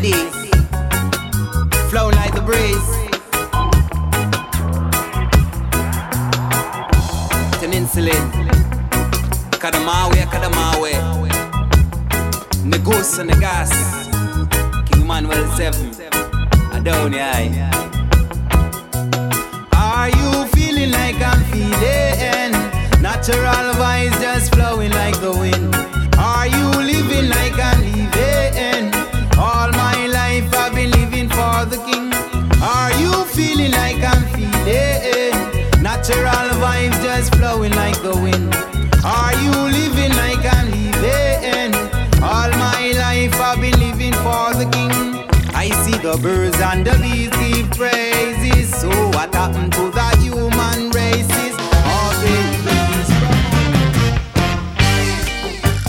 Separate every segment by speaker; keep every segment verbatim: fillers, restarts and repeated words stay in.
Speaker 1: these, flowing like the breeze. Insulin, Kadamawe, Kadamawe, Negus and the gas, King Manuel seven, Adonai. Are you feeling like I'm feeling? Natural vibes just flowing like the wind. Are you living like I'm living? All my life I've been living for the King. Are you feeling like I'm feeling? Natural vibes just flowing like the wind. Are you living like I'm living? All my life I've been living for the King. I see the birds and the bees give praises. So what happened to the human races? All babies.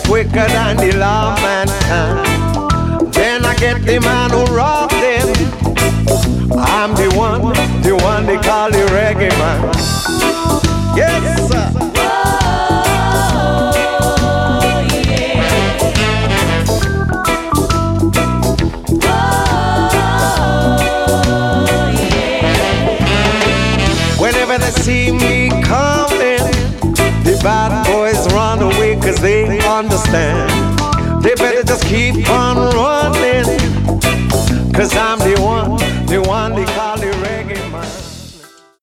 Speaker 2: quicker than the lawman can. Then I get the man who robbed them. I'm the one, the one they call the reggae man. Yes, sir. Whenever they see me coming, the bad boys run away cause they understand. They better just keep on running, cause I'm